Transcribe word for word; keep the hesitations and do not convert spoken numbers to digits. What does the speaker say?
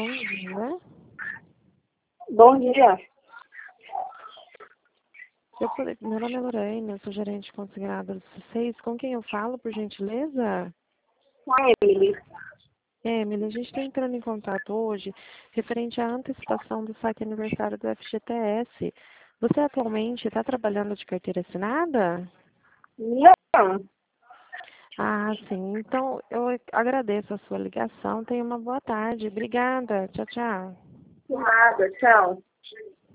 Bom dia. Bom dia. Eu, puder- meu nome é Lorraine, eu sou gerente consignado do C seis. Com quem eu falo, por gentileza? Com a Emily. É, Emily, a gente está entrando em contato hoje referente à antecipação do saque aniversário do F G T S. Você atualmente está trabalhando de carteira assinada? Não. Ah, sim. Então, eu agradeço a sua ligação. Tenha uma boa tarde. Obrigada. Tchau, tchau. Nada, tchau.